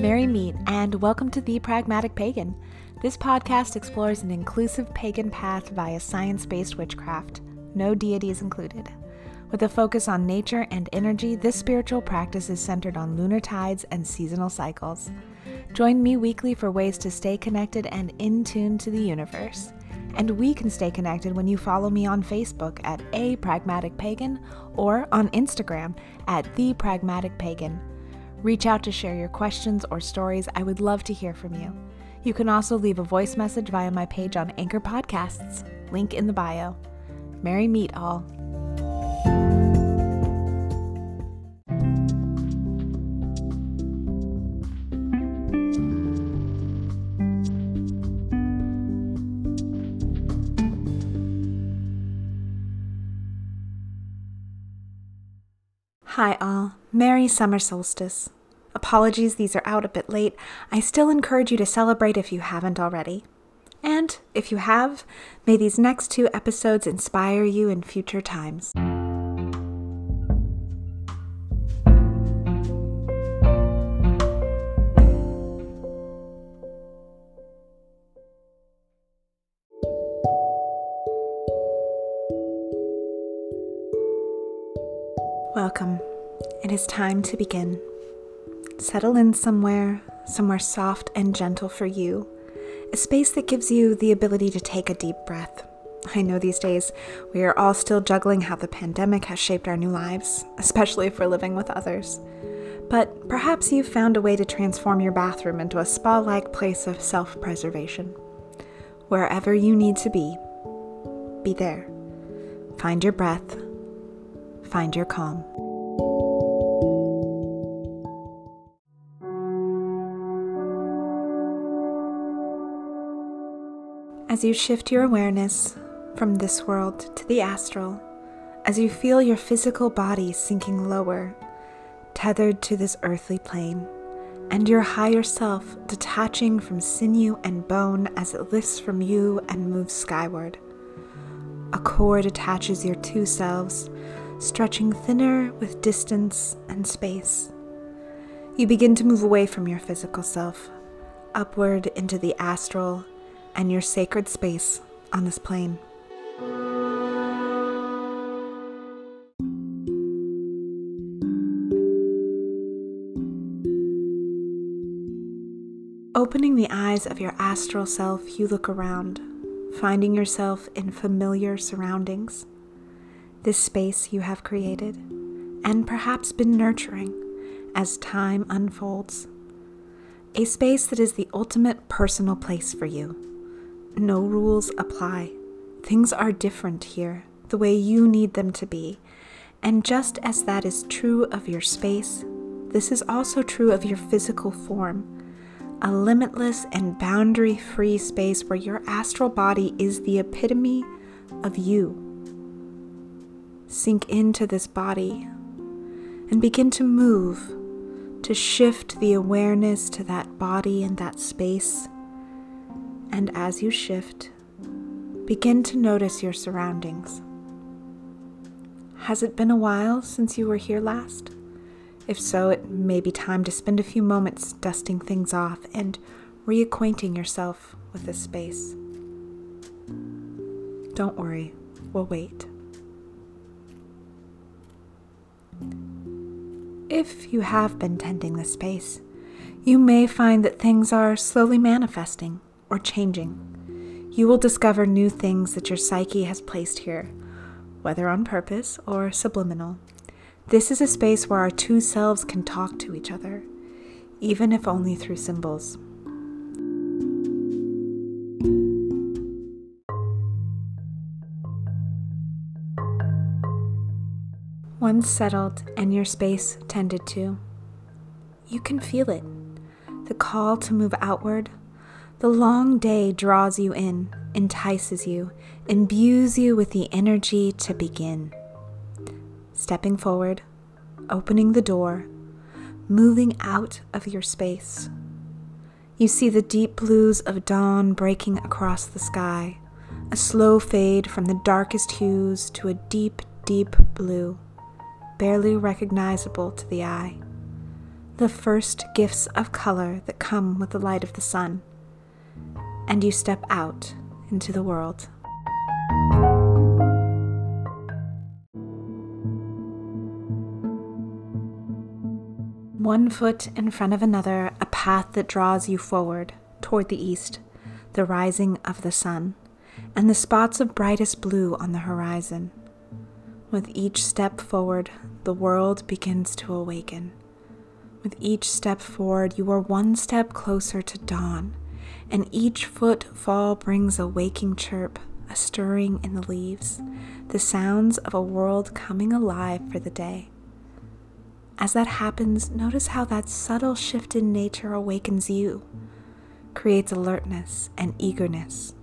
Merry meet and welcome to The Pragmatic Pagan. This podcast explores an inclusive pagan path via science-based witchcraft, no deities included. With a focus on nature and energy, this spiritual practice is centered on lunar tides and seasonal cycles. Join me weekly for ways to stay connected and in tune to the universe. And we can stay connected when you follow me on Facebook at A Pragmatic Pagan or on Instagram at The Pragmatic Pagan. Reach out to share your questions or stories. I would love to hear from you. You can also leave a voice message via my page on Anchor Podcasts, link in the bio. Merry meet all. Hi all, Merry Summer Solstice. Apologies, these are out a bit late. I still encourage you to celebrate if you haven't already. And if you have, may these next 2 episodes inspire you in future times. Welcome. It is time to begin. Settle in somewhere soft and gentle for you, a space that gives you the ability to take a deep breath. I know these days we are all still juggling how the pandemic has shaped our new lives, especially if we're living with others. But perhaps you've found a way to transform your bathroom into a spa-like place of self-preservation. Wherever you need to be there. Find your breath. Find your calm. As you shift your awareness from this world to the astral, as you feel your physical body sinking lower, tethered to this earthly plane, and your higher self detaching from sinew and bone as it lifts from you and moves skyward, a cord attaches your 2 selves, stretching thinner with distance and space. You begin to move away from your physical self, upward into the astral and your sacred space on this plane. Opening the eyes of your astral self, you look around, finding yourself in familiar surroundings. This space you have created, and perhaps been nurturing as time unfolds. A space that is the ultimate personal place for you. No rules apply. Things are different here, the way you need them to be. And just as that is true of your space, this is also true of your physical form. A limitless and boundary-free space where your astral body is the epitome of you. Sink into this body and begin to move, to shift the awareness to that body and that space. And as you shift, begin to notice your surroundings. Has it been a while since you were here last? If so, it may be time to spend a few moments dusting things off and reacquainting yourself with this space. Don't worry, we'll wait. If you have been tending this space, you may find that things are slowly manifesting or changing. You will discover new things that your psyche has placed here, whether on purpose or subliminal. This is a space where our 2 selves can talk to each other, even if only through symbols. Once settled and your space tended to, you can feel it. The call to move outward. The long day draws you in, entices you, imbues you with the energy to begin. Stepping forward, opening the door, moving out of your space. You see the deep blues of dawn breaking across the sky, a slow fade from the darkest hues to a deep, deep blue, barely recognizable to the eye. the first gifts of color that come with the light of the sun, and you step out into the world. One foot in front of another, a path that draws you forward toward the east, the rising of the sun, and the spots of brightest blue on the horizon. With each step forward, the world begins to awaken. With each step forward, you are one step closer to dawn, and each footfall brings a waking chirp, a stirring in the leaves, the sounds of a world coming alive for the day. As that happens, notice how that subtle shift in nature awakens you, creates alertness and eagerness.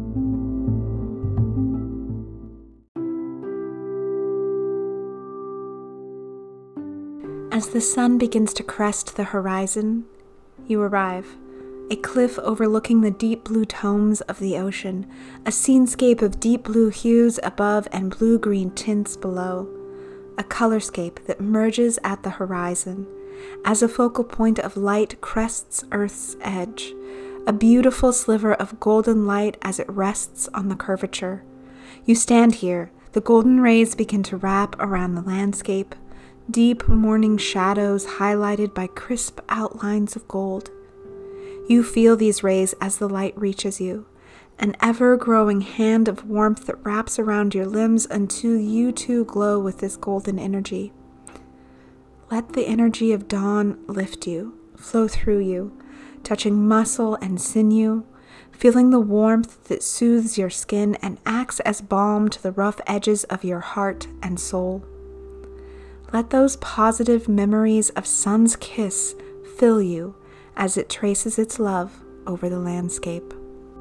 As the sun begins to crest the horizon, you arrive, a cliff overlooking the deep blue tones of the ocean, a scenescape of deep blue hues above and blue-green tints below, a colorscape that merges at the horizon as a focal point of light crests Earth's edge, a beautiful sliver of golden light as it rests on the curvature. You stand here, the golden rays begin to wrap around the landscape, deep morning shadows highlighted by crisp outlines of gold. You feel these rays as the light reaches you, an ever-growing hand of warmth that wraps around your limbs until you too glow with this golden energy. Let the energy of dawn lift you, flow through you, touching muscle and sinew, feeling the warmth that soothes your skin and acts as balm to the rough edges of your heart and soul. Let those positive memories of sun's kiss fill you as it traces its love over the landscape.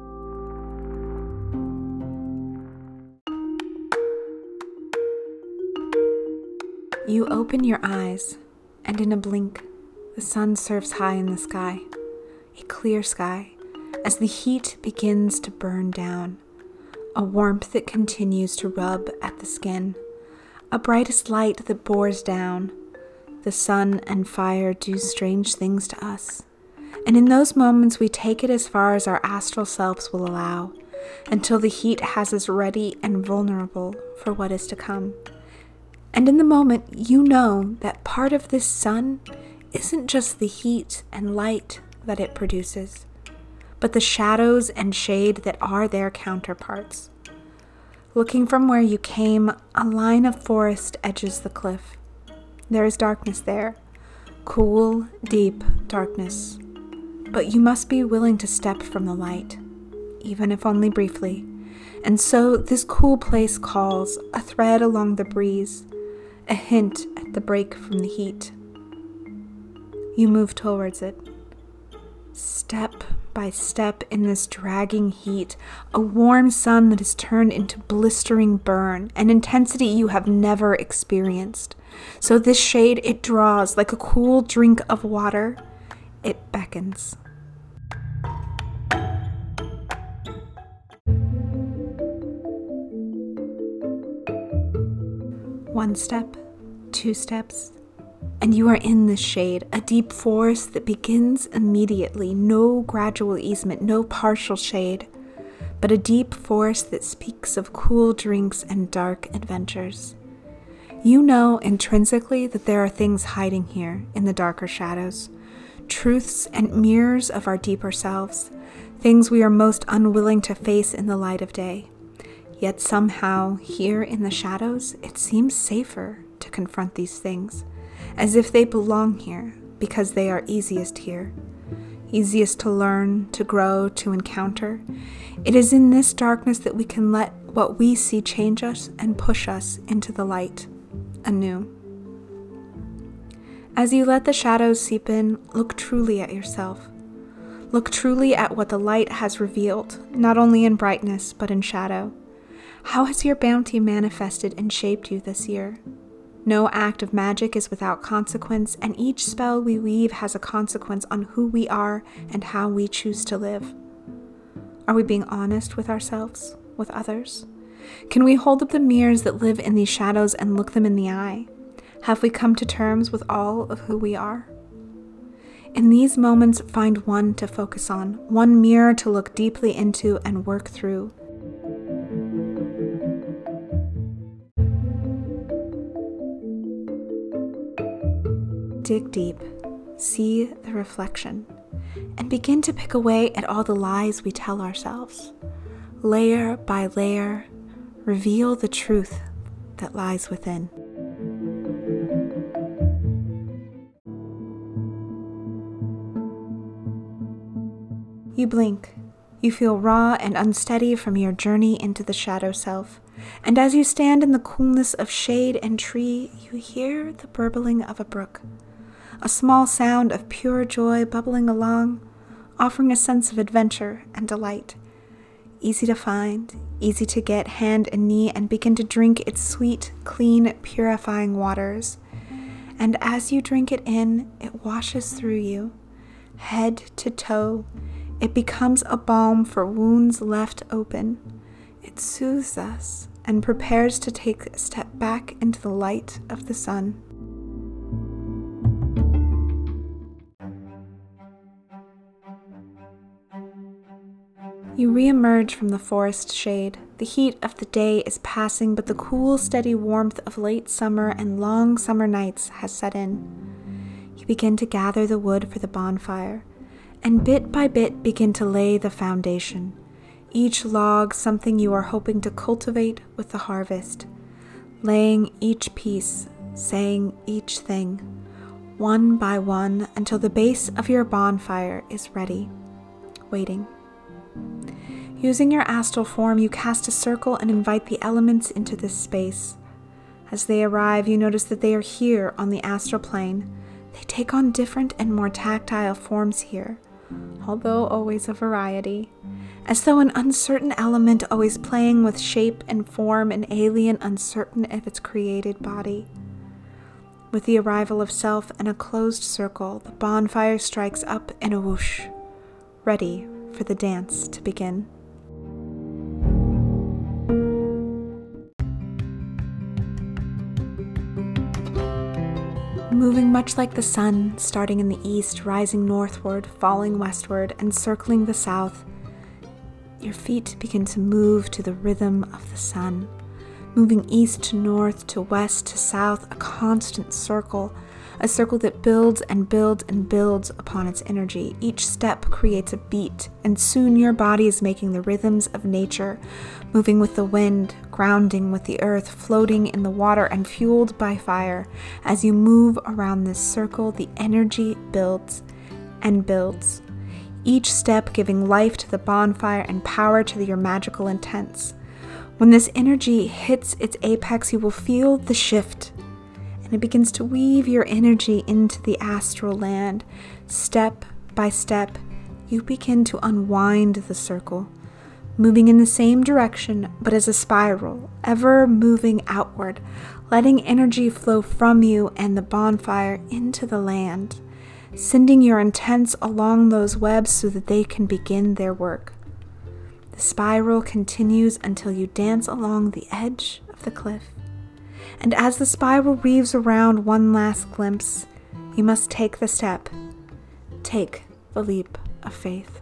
You open your eyes, and in a blink, the sun surfs high in the sky, a clear sky, as the heat begins to burn down, a warmth that continues to rub at the skin, a brightest light that bores down. The sun and fire do strange things to us, and in those moments we take it as far as our astral selves will allow, until the heat has us ready and vulnerable for what is to come. And in the moment, you know that part of this sun isn't just the heat and light that it produces, but the shadows and shade that are their counterparts. Looking from where you came, a line of forest edges the cliff. There is darkness there, cool, deep darkness. But you must be willing to step from the light, even if only briefly. And so this cool place calls, a thread along the breeze, a hint at the break from the heat. You move towards it, step by step in this dragging heat, a warm sun that has turned into blistering burn, an intensity you have never experienced. So this shade, it draws like a cool drink of water. It beckons. One step, two steps, and you are in this shade, a deep forest that begins immediately, no gradual easement, no partial shade, but a deep forest that speaks of cool drinks and dark adventures. You know intrinsically that there are things hiding here in the darker shadows, truths and mirrors of our deeper selves, things we are most unwilling to face in the light of day. Yet somehow, here in the shadows, it seems safer to confront these things, as if they belong here because they are easiest here, easiest to learn, to grow, to encounter. It is in this darkness that we can let what we see change us and push us into the light anew. As you let the shadows seep in, look truly at yourself. Look truly at what the light has revealed, not only in brightness, but in shadow. How has your bounty manifested and shaped you this year? No act of magic is without consequence, and each spell we weave has a consequence on who we are and how we choose to live. Are we being honest with ourselves, with others? Can we hold up the mirrors that live in these shadows and look them in the eye? Have we come to terms with all of who we are? In these moments, find one to focus on, one mirror to look deeply into and work through. Dig deep, see the reflection, and begin to pick away at all the lies we tell ourselves. Layer by layer, reveal the truth that lies within. You blink. You feel raw and unsteady from your journey into the shadow self. And as you stand in the coolness of shade and tree, you hear the burbling of a brook. A small sound of pure joy bubbling along, offering a sense of adventure and delight. Easy to find, easy to get hand and knee and begin to drink its sweet, clean, purifying waters. And as you drink it in, it washes through you, head to toe. It becomes a balm for wounds left open. It soothes us and prepares to take a step back into the light of the sun. You re-emerge from the forest shade. The heat of the day is passing, but the cool, steady warmth of late summer and long summer nights has set in. You begin to gather the wood for the bonfire, and bit by bit begin to lay the foundation. Each log something you are hoping to cultivate with the harvest. Laying each piece, saying each thing, one by one, until the base of your bonfire is ready, waiting. Using your astral form, you cast a circle and invite the elements into this space. As they arrive, you notice that they are here on the astral plane. They take on different and more tactile forms here, although always a variety, as though an uncertain element always playing with shape and form, an alien uncertain of its created body. With the arrival of self and a closed circle, the bonfire strikes up in a whoosh, ready for the dance to begin. Moving much like the sun, starting in the east, rising northward, falling westward, and circling the south, your feet begin to move to the rhythm of the sun, moving east to north to west to south, a constant circle, a circle that builds and builds and builds upon its energy. Each step creates a beat, and soon your body is making the rhythms of nature, moving with the wind, grounding with the earth, floating in the water, and fueled by fire. As you move around this circle, the energy builds and builds, each step giving life to the bonfire and power to your magical intents. When this energy hits its apex, you will feel the shift, and it begins to weave your energy into the astral land. Step by step, you begin to unwind the circle, moving in the same direction, but as a spiral, ever moving outward, letting energy flow from you and the bonfire into the land, sending your intents along those webs so that they can begin their work. The spiral continues until you dance along the edge of the cliff. And as the spiral weaves around one last glimpse, you must take the step. Take the leap of faith.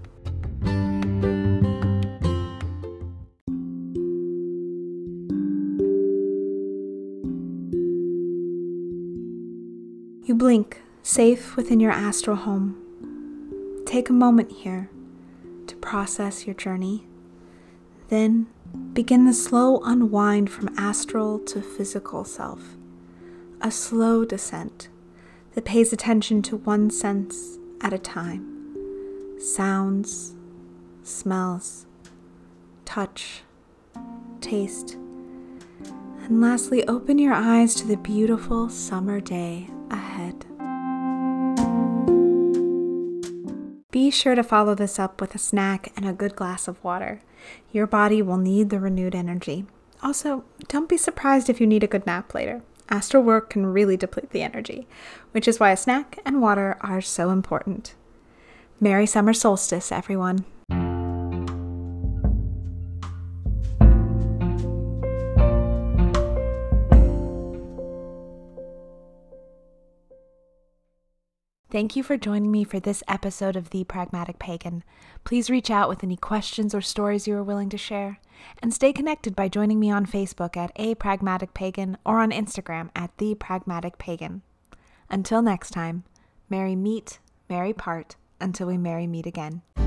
You blink, safe within your astral home. Take a moment here to process your journey. Then begin the slow unwind from astral to physical self. A slow descent that pays attention to one sense at a time. Sounds, smells, touch, taste. And lastly, open your eyes to the beautiful summer day ahead. Be sure to follow this up with a snack and a good glass of water. Your body will need the renewed energy. Also, don't be surprised if you need a good nap later. Astral work can really deplete the energy, which is why a snack and water are so important. Merry summer solstice, everyone. Thank you for joining me for this episode of The Pragmatic Pagan. Please reach out with any questions or stories you are willing to share, and stay connected by joining me on Facebook at A Pragmatic Pagan or on Instagram at The Pragmatic Pagan. Until next time, merry meet, merry part, until we merry meet again.